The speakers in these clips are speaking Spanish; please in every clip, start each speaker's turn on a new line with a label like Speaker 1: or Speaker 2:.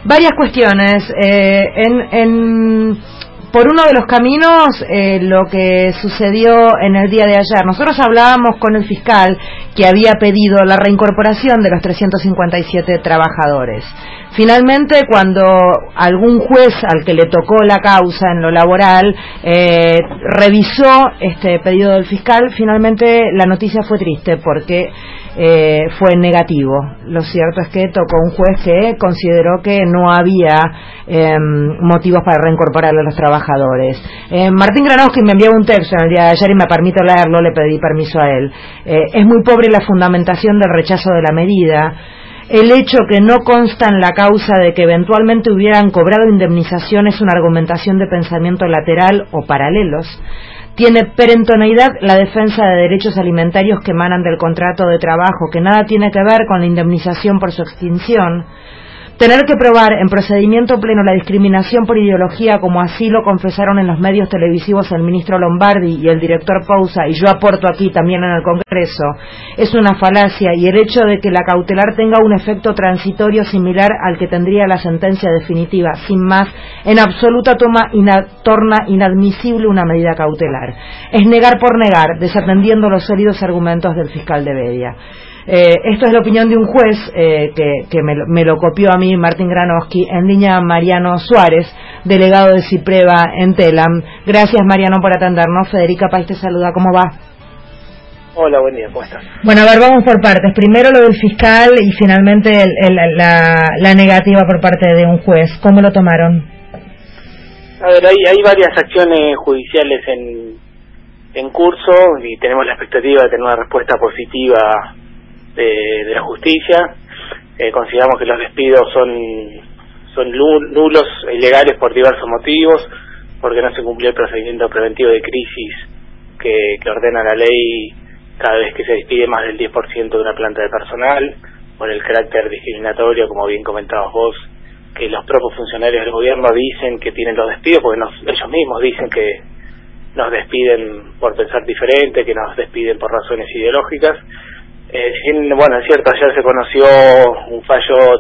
Speaker 1: Varias cuestiones. Por uno de los caminos, lo que sucedió en el día de ayer. Nosotros hablábamos con el fiscal que había pedido la reincorporación de los 357 trabajadores. Finalmente, cuando algún juez al que le tocó la causa en lo laboral revisó este pedido del fiscal, finalmente la noticia fue triste porque fue negativo. Lo cierto es que tocó un juez que consideró que no había motivos para reincorporar a los trabajadores. Martín Granowski me envió un texto en el día de ayer y me permito leerlo, le pedí permiso a él. Es muy pobre la fundamentación del rechazo de la medida. El hecho que no consta en la causa de que eventualmente hubieran cobrado indemnización es una argumentación de pensamiento lateral o paralelos. Tiene perentoneidad la defensa de derechos alimentarios que emanan del contrato de trabajo, que nada tiene que ver con la indemnización por su extinción. Tener que probar en procedimiento pleno la discriminación por ideología, como así lo confesaron en los medios televisivos el ministro Lombardi y el director Pousa, y yo aporto aquí también en el Congreso, es una falacia, y el hecho de que la cautelar tenga un efecto transitorio similar al que tendría la sentencia definitiva, sin más, en absoluta torna inadmisible una medida cautelar. Es negar por negar, desatendiendo los sólidos argumentos del fiscal de Bedia. Esto es la opinión de un juez que me lo copió a mí, Martín Granowski, en línea Mariano Suárez, delegado de Cipreva en Telam. Gracias, Mariano, por atendernos. Federica País te saluda, ¿cómo va?
Speaker 2: Hola, buen día, ¿cómo estás?
Speaker 1: Bueno, a ver, vamos por partes. Primero lo del fiscal y finalmente la negativa por parte de un juez. ¿Cómo lo tomaron?
Speaker 2: A ver, hay varias acciones judiciales en curso y tenemos la expectativa de tener una respuesta positiva de la justicia. Consideramos que los despidos son nulos e ilegales por diversos motivos, porque no se cumplió el procedimiento preventivo de crisis que ordena la ley cada vez que se despide más del 10% de una planta de personal, por el carácter discriminatorio, como bien comentabas vos, que los propios funcionarios del gobierno dicen que tienen los despidos, porque ellos mismos dicen que nos despiden por pensar diferente, que nos despiden por razones ideológicas. Bueno, es cierto, ayer se conoció un fallo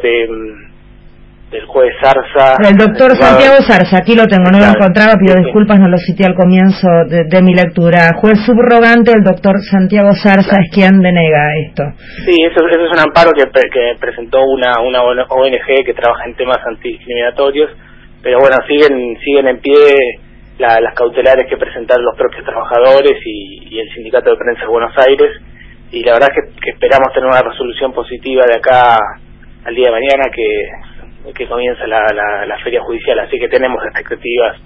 Speaker 2: del juez Zarza.
Speaker 1: El doctor Santiago Zarza, aquí lo tengo, no lo encontraba, pido disculpas, no lo cité al comienzo de mi lectura. Juez subrogante, el doctor Santiago Zarza es quien denega esto. Sí,
Speaker 2: eso es un amparo que presentó una ONG que trabaja en temas antidiscriminatorios, pero bueno, siguen en pie las cautelares que presentaron los propios trabajadores y el Sindicato de Prensa de Buenos Aires, y la verdad es que esperamos tener una resolución positiva de acá al día de mañana que comienza la feria judicial, así que tenemos expectativas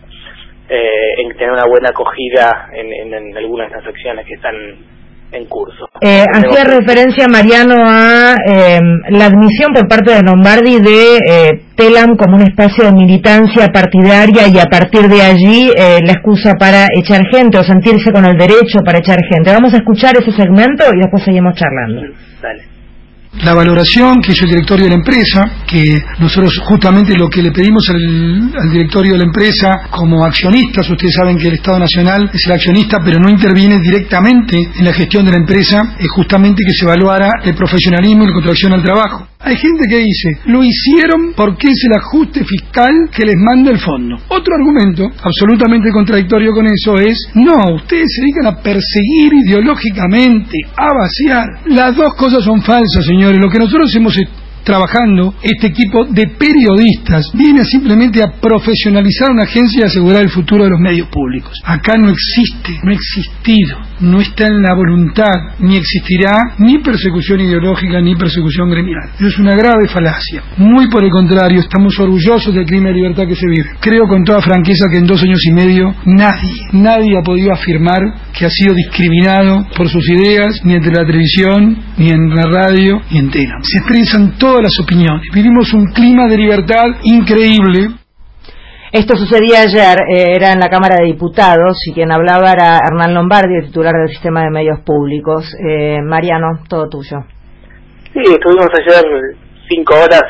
Speaker 2: en tener una buena acogida en algunas de las acciones que están en curso.
Speaker 1: Hacía referencia, Mariano, a la admisión por parte de Lombardi de Telam como un espacio de militancia partidaria y a partir de allí la excusa para echar gente o sentirse con el derecho para echar gente. Vamos a escuchar ese segmento y después seguimos charlando.
Speaker 2: Dale.
Speaker 3: La valoración que hizo el directorio de la empresa, que nosotros justamente lo que le pedimos al directorio de la empresa como accionistas, ustedes saben que el Estado Nacional es el accionista pero no interviene directamente en la gestión de la empresa, es justamente que se evaluara el profesionalismo y la contracción al trabajo. Hay gente que dice, lo hicieron porque es el ajuste fiscal que les manda el fondo. Otro argumento, absolutamente contradictorio con eso, es, no, ustedes se dedican a perseguir ideológicamente, a vaciar. Las dos cosas son falsas, señores. Lo que nosotros hemos trabajando, este equipo de periodistas viene simplemente a profesionalizar una agencia y asegurar el futuro de los medios públicos. Acá no existe, no ha existido, no está en la voluntad, ni existirá ni persecución ideológica ni persecución gremial. Eso es una grave falacia. Muy por el contrario, estamos orgullosos del clima de libertad que se vive. Creo con toda franqueza que en 2 años y medio nadie ha podido afirmar que ha sido discriminado por sus ideas, ni en la televisión, ni en la radio, ni en Telam. Se expresan todas las opiniones. Vivimos un clima de libertad increíble.
Speaker 1: Esto sucedía ayer, era en la Cámara de Diputados, y quien hablaba era Hernán Lombardi, el titular del Sistema de Medios Públicos. Mariano, todo tuyo.
Speaker 2: Sí, estuvimos ayer 5 horas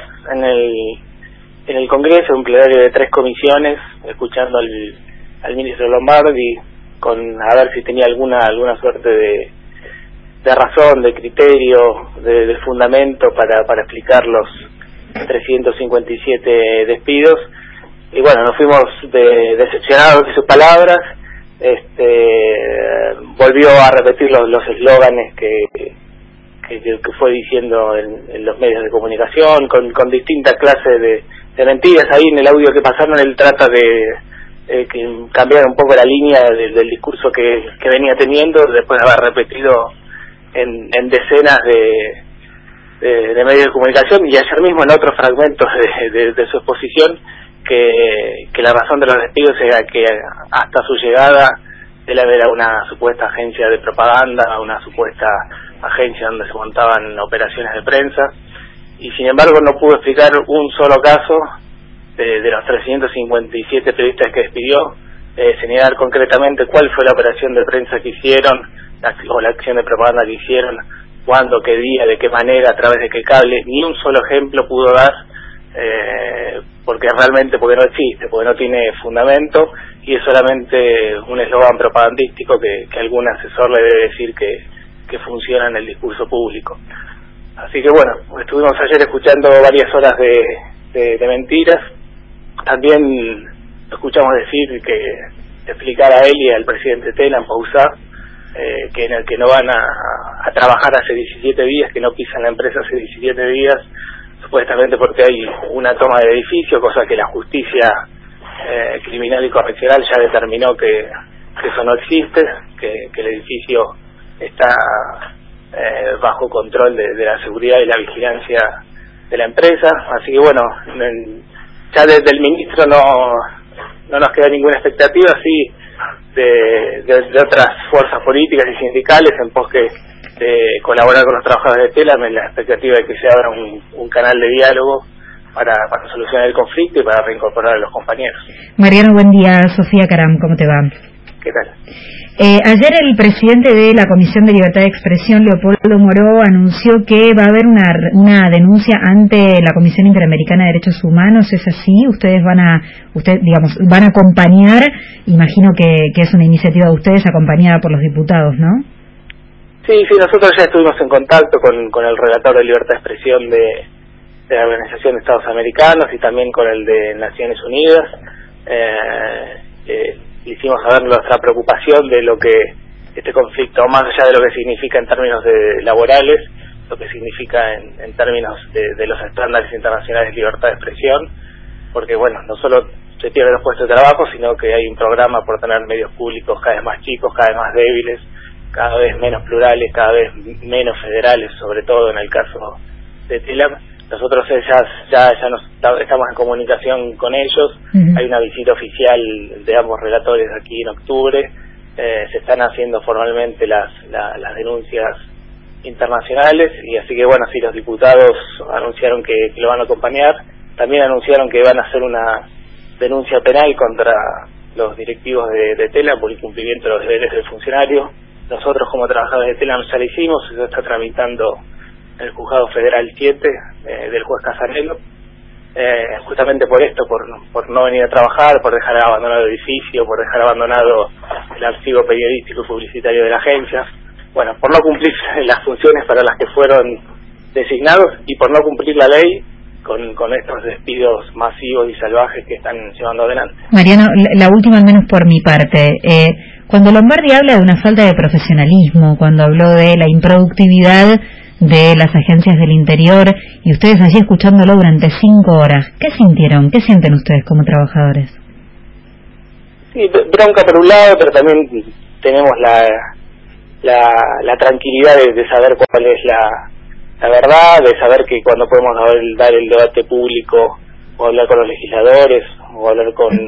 Speaker 2: en el Congreso, un plenario de 3 comisiones, escuchando al ministro Lombardi, a ver si tenía alguna suerte de razón, de criterio, de fundamento para explicar 357 despidos. Y bueno, nos fuimos decepcionados de sus palabras. Volvió a repetir los eslóganes que fue diciendo en los medios de comunicación, con distintas clases de mentiras. Ahí en el audio que pasaron él trata de cambiar un poco la línea del discurso que venía teniendo después de haber repetido en decenas de medios de comunicación, y ayer mismo en otros fragmentos de su exposición, que la razón de los despidos era que hasta su llegada él era una supuesta agencia de propaganda, una supuesta agencia donde se montaban operaciones de prensa, y sin embargo no pudo explicar un solo caso de los 357 periodistas que despidió, señalar concretamente cuál fue la operación de prensa que hicieron, o la acción de propaganda que hicieron, cuándo, qué día, de qué manera, a través de qué cable. Ni un solo ejemplo pudo dar, porque no existe, porque no tiene fundamento, y es solamente un eslogan propagandístico que algún asesor le debe decir que funciona en el discurso público. Así que bueno, estuvimos ayer escuchando varias horas de mentiras. También escuchamos decir explicar a él y al presidente Telam, Pausá, que no van a trabajar hace 17 días, que no pisan la empresa hace 17 días, supuestamente porque hay una toma de edificio, cosa que la justicia criminal y correccional ya determinó que eso no existe, que el edificio está bajo control de la seguridad y la vigilancia de la empresa. Así que bueno, ya desde el ministro no nos queda ninguna expectativa, sí, de otras fuerzas políticas y sindicales en pos de colaborar con los trabajadores de Telam, en la expectativa de que se abra un canal de diálogo para solucionar el conflicto y para reincorporar a los compañeros.
Speaker 4: Mariano, buen día. Sofía Caram, ¿cómo te va?
Speaker 2: ¿Qué tal?
Speaker 4: Ayer el presidente de la Comisión de Libertad de Expresión, Leopoldo Moró, anunció que va a haber una denuncia ante la Comisión Interamericana de Derechos Humanos. ¿Es así? Ustedes van a acompañar, imagino que es una iniciativa de ustedes acompañada por los diputados, ¿no?
Speaker 2: Sí, nosotros ya estuvimos en contacto con el relator de libertad de expresión de la Organización de Estados Americanos y también con el de Naciones Unidas. Hicimos saber nuestra preocupación de lo que este conflicto, más allá de lo que significa en términos laborales, lo que significa en términos de los estándares internacionales de libertad de expresión, porque bueno, no solo se pierden los puestos de trabajo, sino que hay un programa por tener medios públicos cada vez más chicos, cada vez más débiles, cada vez menos plurales, cada vez menos federales, sobre todo en el caso de Telam. Nosotros ya estamos en comunicación con ellos. Uh-huh. Hay una visita oficial de ambos relatores aquí en octubre. Se están haciendo formalmente las denuncias internacionales, y así que bueno, sí, los diputados anunciaron que lo van a acompañar. También anunciaron que van a hacer una denuncia penal contra los directivos de Telam por incumplimiento de los deberes del funcionario. Nosotros como trabajadores de Telam ya lo hicimos, eso está tramitando el Juzgado Federal 7 del juez Casarello, justamente por esto, por no venir a trabajar, por dejar abandonado el edificio, por dejar abandonado el archivo periodístico y publicitario de la agencia, bueno, por no cumplir las funciones para las que fueron designados y por no cumplir la ley con estos despidos masivos y salvajes que están llevando adelante.
Speaker 4: Mariano, la última al menos por mi parte. Cuando Lombardi habla de una falta de profesionalismo, cuando habló de la improductividad de las agencias del interior, y ustedes allí escuchándolo durante 5 horas, ¿qué sintieron? ¿Qué sienten ustedes como trabajadores?
Speaker 2: Sí, bronca por un lado, pero también tenemos la tranquilidad de saber cuál es la verdad, de saber que cuando podemos dar el debate público, o hablar con los legisladores, o hablar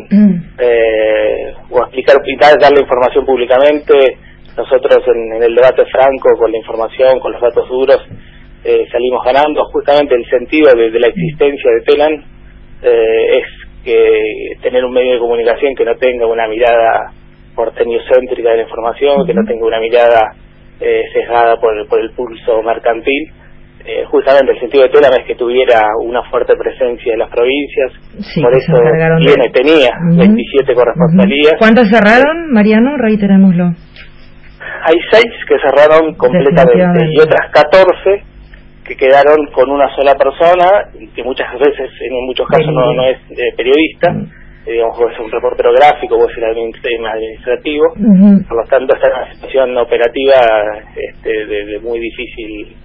Speaker 2: o explicar, dar la información públicamente. Nosotros en el debate franco, con la información, con los datos duros, salimos ganando. Justamente el sentido de la existencia de Telam es que tener un medio de comunicación que no tenga una mirada porteñocéntrica de la información, que no tenga una mirada sesgada por el pulso mercantil. Justamente el sentido de Telam es que tuviera una fuerte presencia en las provincias, sí, por eso tenía 27 corresponsalías.
Speaker 4: ¿Cuántos cerraron, Mariano? Reiterémoslo.
Speaker 2: Hay 6 que cerraron completamente y otras 14 que quedaron con una sola persona, que muchas veces, en muchos casos, no es periodista, digamos, puede ser un reportero gráfico, puede ser administrativo, por lo tanto está en una situación operativa de muy difícil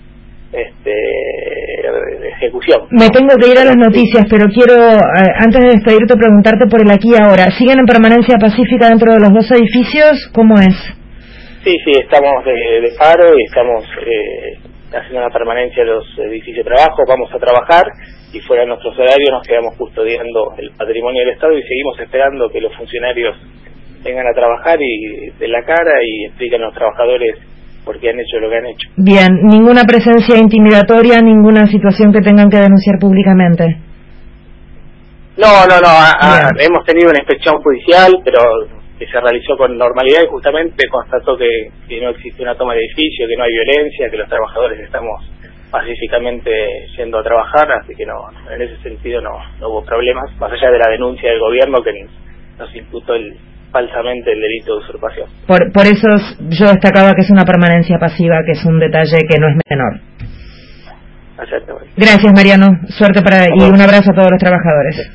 Speaker 2: de ejecución.
Speaker 1: Me tengo que ir a las noticias, pero quiero, antes de despedirte, preguntarte por el aquí y ahora. ¿Siguen en permanencia pacífica dentro de los dos edificios? ¿Cómo es?
Speaker 2: Sí, estamos de paro y estamos haciendo una permanencia en los edificios de trabajo. Vamos a trabajar y fuera de nuestros horarios nos quedamos custodiando el patrimonio del Estado y seguimos esperando que los funcionarios vengan a trabajar y de la cara y expliquen a los trabajadores por qué han hecho lo que han hecho.
Speaker 1: Bien, ninguna presencia intimidatoria, ninguna situación que tengan que denunciar públicamente.
Speaker 2: No, hemos tenido una inspección judicial, pero que se realizó con normalidad y justamente constató que no existe una toma de edificio, que no hay violencia, que los trabajadores estamos pacíficamente yendo a trabajar, así que no, en ese sentido no hubo problemas, más allá de la denuncia del gobierno que nos imputó falsamente el delito de usurpación.
Speaker 1: Por eso yo destacaba que es una permanencia pasiva, que es un detalle que no es menor. Gracias, Mariano. Suerte y un abrazo a todos los trabajadores.